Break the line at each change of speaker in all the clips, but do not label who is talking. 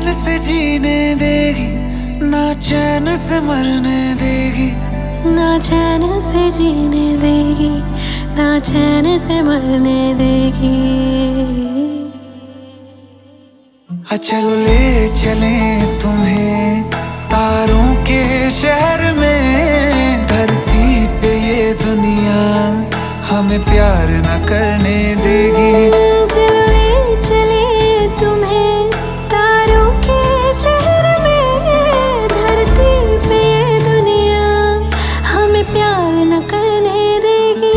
चैन से जीने देगी, ना चैन से मरने देगी,
ना चैन से जीने देगी, ना चैन से मरने देगी।
चलो ले चले तुम्हें तारों के शहर में, धरती पे ये दुनिया हमें प्यार न करने देगी।
चलो ले चले तुम्हें तारों के शहर में, धरती पे ये दुनिया हमें प्यार न करने देगी।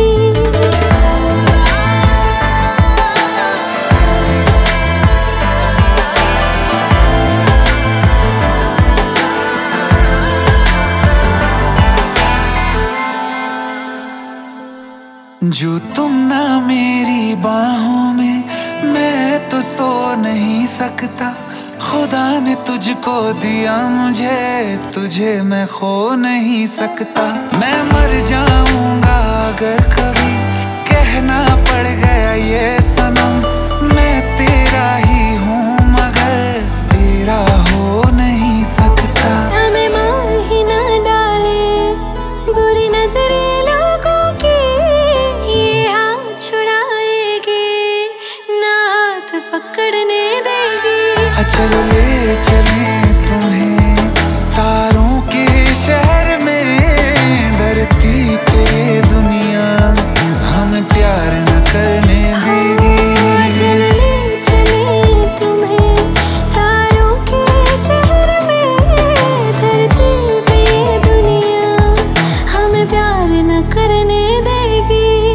जो तुम ना मेरी बाहों में, मैं तो सो नहीं सकता। खुदा ने तुझको दिया मुझे, तुझे मैं खो नहीं सकता। मैं मर जाऊंगा अगर कभी कहना पड़ गया ये सनम, मैं तेरा ही हूँ मगर तेरा हो नहीं सकता।
हमें मार ही ना डाले बुरी नजरें लोगों की, ये हाथ छुड़ाएगी ना हाथ पकड़ने देगी।
चलो ले चले तुम्हें तारों के शहर में, धरती पे दुनिया हमें प्यार न करने देगी।
चलो ले चले तुम्हें तारों के शहर में, धरती पे दुनिया हमें प्यार न करने देगी।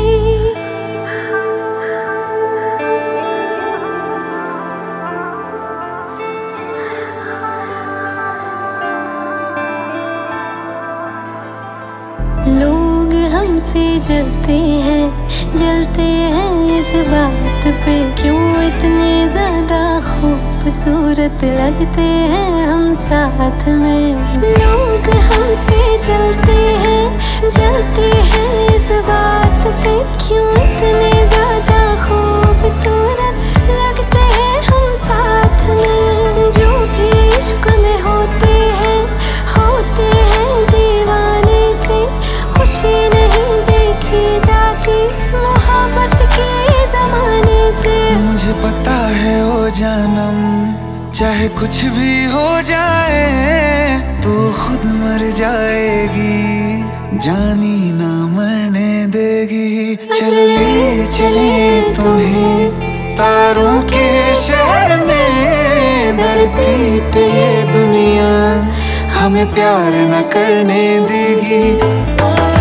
लोग हमसे जलते हैं इस बात पे, क्यों इतने ज्यादा खूबसूरत लगते हैं हम साथ में। लोग हमसे जलते हैं इस बात पे, क्यों इतने ज्यादा खूबसूरत लगते हैं हम साथ में। जो भी इश्क में होते हैं दीवाने से, खुशी नहीं देखी जाती मोहब्बत के जमाने से।
मुझे पता है ओ जानम, चाहे कुछ भी हो जाए तू खुद मर जाएगी, जानी ना मरने देगी। चलो ले चले तुम्हें तारों के शहर में, धरती पे ये दुनिया हमें प्यार न करने देगी।